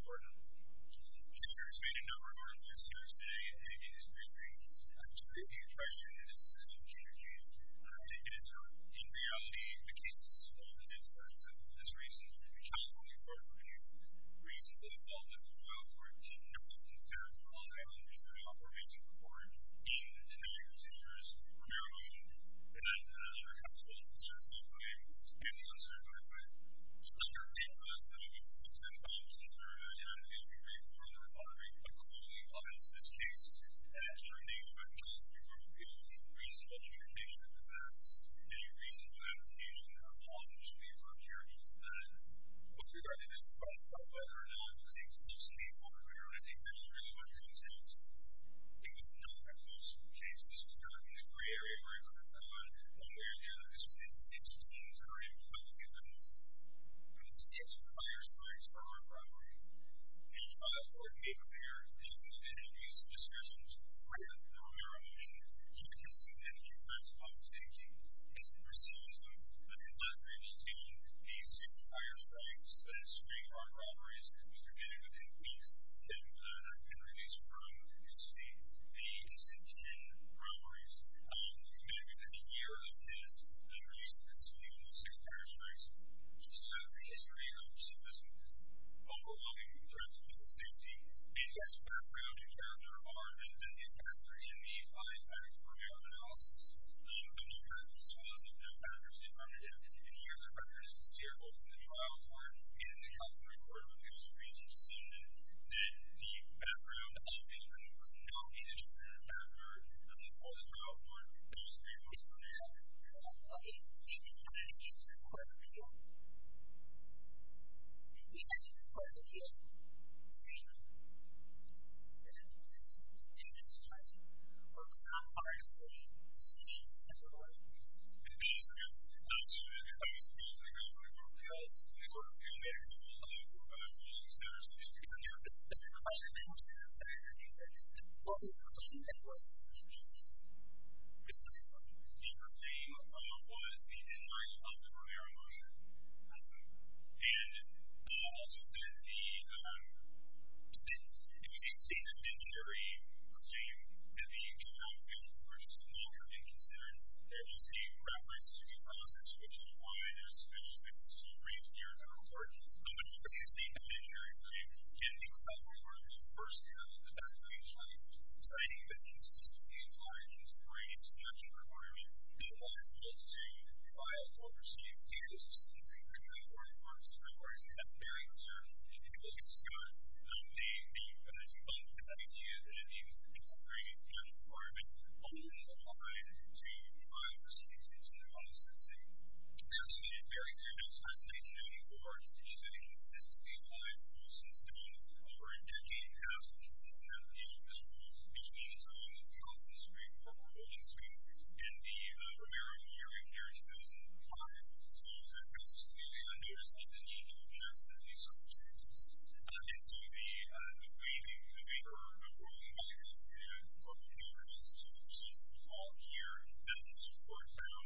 Gordon. Mr. has made a number of arguments here today in his briefing to create the impression that this is an impunity case. It is not. In reality, the case is simple and it's simple for this reason. The California Court of Review reasonably felt that the trial court did not, in fact, rely on the trial or basic report in denying petitioners Romero motion and under counsel certified claim and the uncertified claim. Under INPA, which is consent by petitioner and the brief for the reply, but clearly applies to this case, determination by the California Court of Appeals is a reasonable determination of the facts and a reasonable application of law that should be affirmed here. With regard to this question about whether or not it was a close case for Romero, I think that is really what it comes down to. It was not a close case. This was not in the gray area where it could have gone one way or the other. This was in 16 times public evidence. There were 6 prior strikes for armed robbery. The trial court made clear that it was an abuse of discretion to grant the Romero motion given his significant threats to public safety and to proceed in that rehabilitation. These 6 prior strikes, string armed robberies, was committed within weeks of him being released from custody. The instant 10 robberies committed within a year of his release from custody on those 6 prior strikes. So the history of recidivism, overwhelming threats to public safety, and his background and character are the factor in the 5-factor Romero analysis. The new factors was no factors determinative, and here the record is clear both in the trial court and in the California Court of Appeals recent decision that the background of Anthony was not a determinative factor for the trial court. Those 3 motions were made. Okay. What did the Houston Court of Appeal? The Houston Court of Appeal agreed that it was indiscretion or was not part of the decisions that were made. It is true. So the Houston Court of Appeal, the Court of Appeal made a couple of rulings that are significant here. But the question that was asked is what was the claim that was impugned? Precisely. The claim was the denial of the Romero motion. And also that it was a state evidentiary claim that the trial court was not being considered. There was a reference to due process, which is why there's some reason here in federal court. But it's really a state evidentiary claim. And the California Court of Appeals first held that that claim was right, citing this consistently implied contemporaneous objection requirement that applies both to trial court proceedings and to sentencing. The California Court of Supreme Court has made that very clear. If you look at Scott, they debunked this idea that the contemporaneous objection requirement only applied to trial proceedings and to sentencing. Now, they made it very clear that it was not in 1994. It has been a consistently applied rule since then. Over a decade past, a consistent application of this rule between the time that the California Supreme Court were holding swing and the Romero hearing here in 2005. So there's consistently a notice of the need to object to these circumstances. And so the waiver of ruling by the California Court of Appeals constitutes a procedural fault here that the Supreme Court found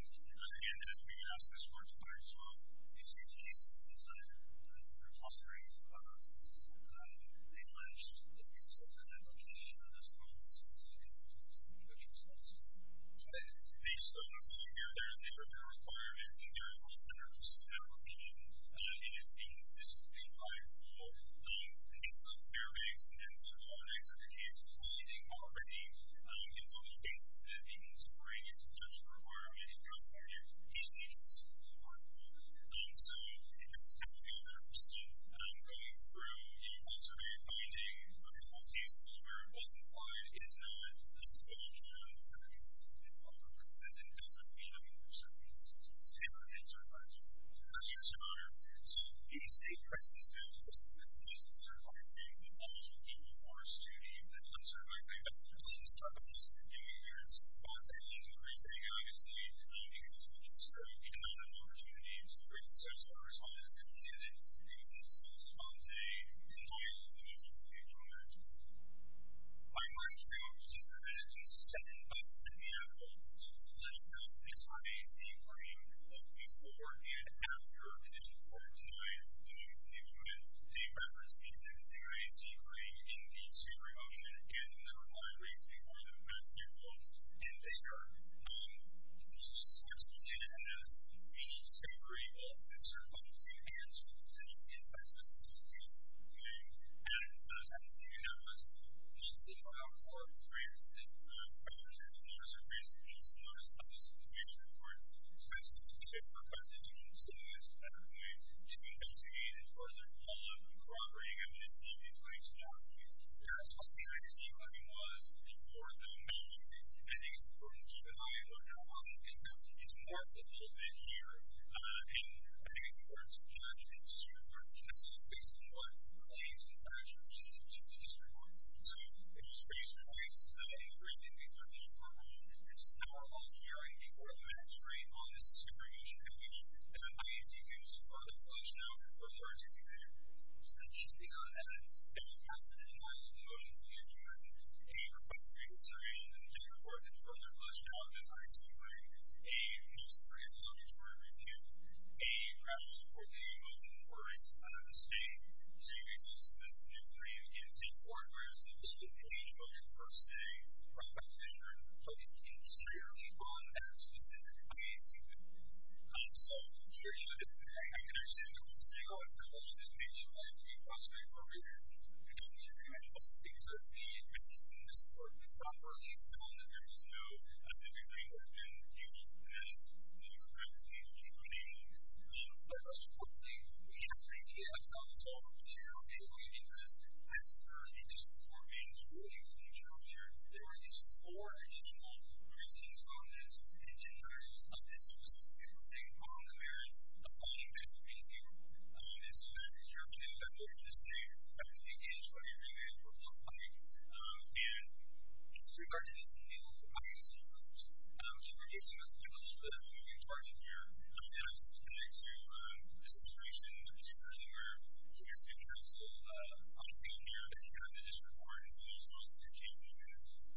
requested to continue at that point to investigate and further follow corroborating evidence of these claims of child abuse. That's what the IAC claim was before the magistrate. And I think it's important to keep an eye on this because it's morphed a little bit here. And I think it's important to judge the district court's analysis based on what claims and facts are presented to the district court. So it was raised twice in the briefing before the district court ruled. There's an hour-long hearing before the magistrate on this discovery motion in which the IAC claims further fleshed out and further articulated. And even beyond that, there was after the denial of the motion for the adjournment, a request for reconsideration in the district court that further fleshed out this IAC claim, a motion for interlocutory review, a rational support for the motion for its stay. So you can see this new claim in state court, whereas the 15-page motion for stay brought by the petitioner focused entirely on that specific IAC claim. So here you have it. I can understand that when staying on the course, this may look like a prospect for review. I don't need agreement, but because the administration in this court properly found that there was no agreement that had been used as the correct determination. But most importantly, we have an idea of how this all works here. And we need this after the district court made its rulings in the challenge here. There were these 4 additional briefings on this and denials of this specific thing on the merits of finding that review. And so that determining that motion to stay effectively is what a remand would look like. And with regard to these new IAC groups, we're dealing with a little bit of a moving target here. And I'm subject to the situation that the petitioner is where he has been counsel on a thing here that he had in the district court. And so there's most of the cases that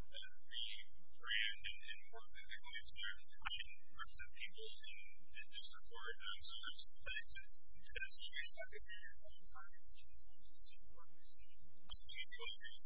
rebrand and work that they're going to do. I can represent people in the district court. So I'm subject to that situation. I think there are also targets in the district court proceedings. These lawsuits,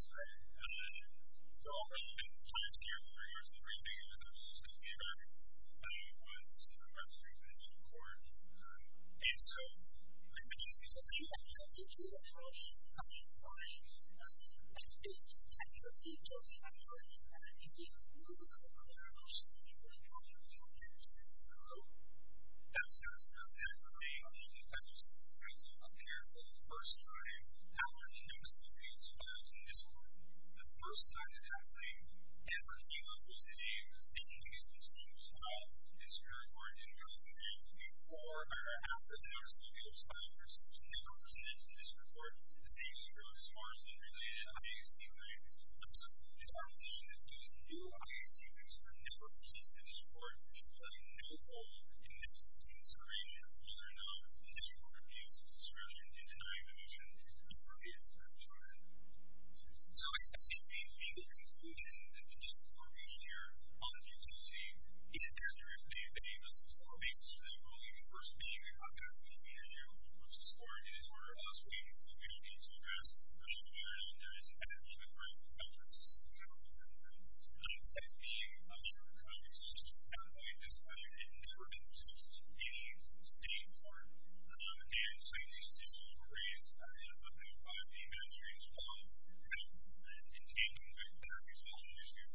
so all relevant times here with regards to the briefing, it was a little stuff in the Americans was representing the district court. And so I mentioned these other people. So two of the rules come in line and it's actually guilty actually. And I think the rules of the clear motion that you were talking about is that's that claim of the effective system counsel up here for the first time after the notice of appeal was filed in this court. The first time that that claim ever came up was in a state case which was filed in Superior Court in California before or after the notice of appeal was filed. It was never presented to the district court. The same is true as far as the related IAC claim. So it's our position that these new IAC claims were never presented to the district court. It was playing no role in this consideration of whether or not the district court abused its discretion in denying the motion for the adjournment. So I think the legal conclusion that the district court reached here on the futility is accurate. They gave us 4 bases for the ruling. The first being the context of the issue, which is scored in its order of us waiting so we don't need to address whether or not there is an effective right to effective assistance of counsel in sentencing. The second being sure conversations from that point. This claim had never been presented to any state court. And secondly, these issues were raised in a footnote by the administrator's law kind of in tandem with the accusation issue.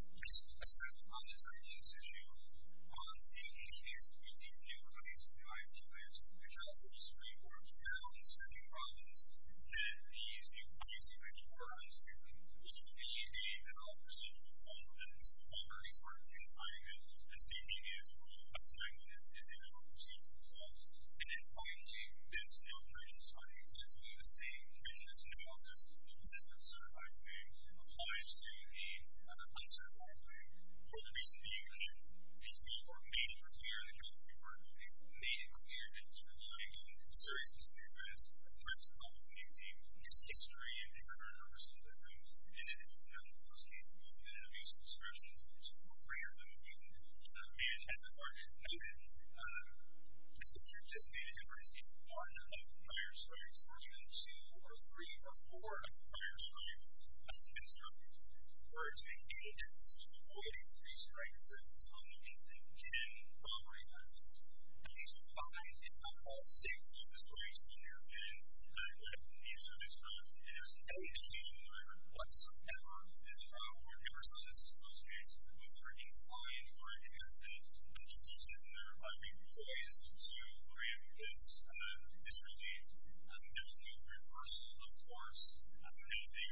On this ideas issue, on state case with these new claims, new IAC claims, the California Supreme Court found in 7 provinces that these new IAC claims were untimely, which would be a mental procedural fault that is already part of the assignment. The state is rule of timeliness is a mental procedural fault. And then finally, this new prejudice finding that the same prejudice analysis as the certified claim applies to the uncertified claim for the reason being that the Supreme Court made it clear, the California Court made it clear that it was relying on the seriousness of the offense, the threats to public safety, its history, and the current representation. And it is not the first case of an abuse of discretion to require the motion. And as the court had noted, the court just made a difference in 1 of the prior strikes, or even 2 or 3 or 4 of the prior strikes have been struck. For it to make any difference to avoid a 3-strike sentence on the instant 10 robbery offenses, at least 5, if not all 6 of the strikes would have been would have needed to have been struck. And there's no indication in the record whatsoever that the trial court ever saw this as a close case. It was never inclined or it has been in their reply brief poised to grant this relief. There's no reversal, of course, as they say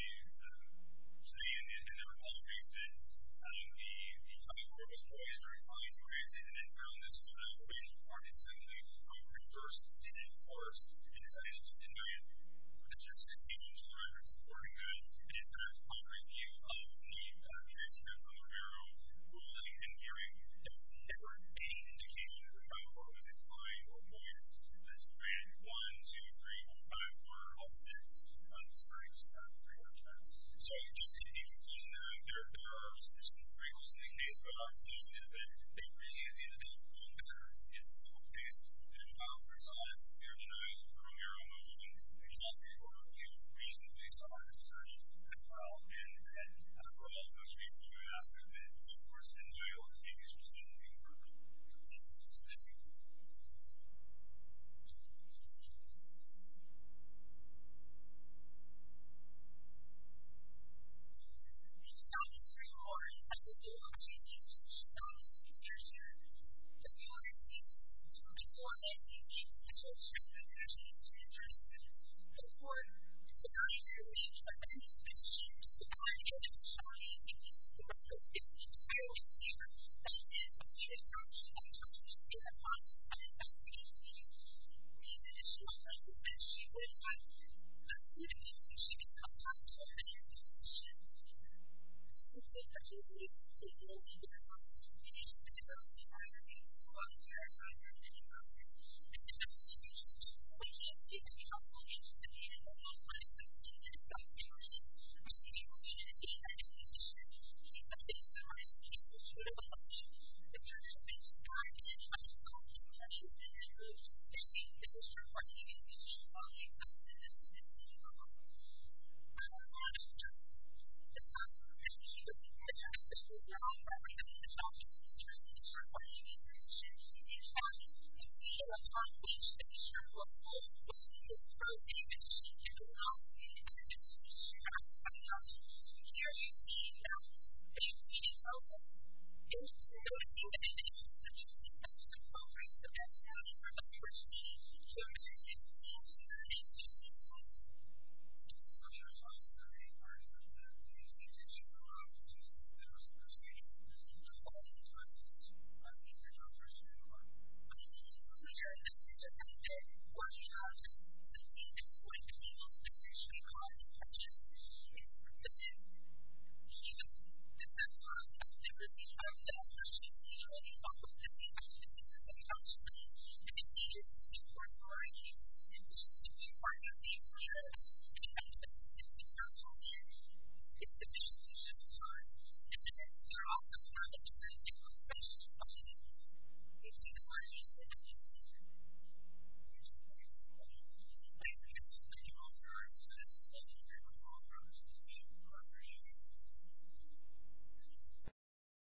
in their report brief that the trial court was poised or inclined to grant it, and then found this probation department simply reversed its course and decided to deny it. There's citations in the record supporting that, and in fact, upon review of the transcript from Romero ruling and hearing, there was never any indication that the trial court was inclined or poised to grant 1, 2, 3, 4, 5, or all 6 of the strikes for your term. So just in conclusion, there are some wrinkles in the case, but our conclusion is that they really, at the end of the day, don't matter. It's a civil case, and the trial court saw it as a clear denial of the Romero motion. The California Court of Appeals reasonably saw it as such as well, and for all of those reasons, we would ask that the district court's denial of the case petition be approved. Thank you.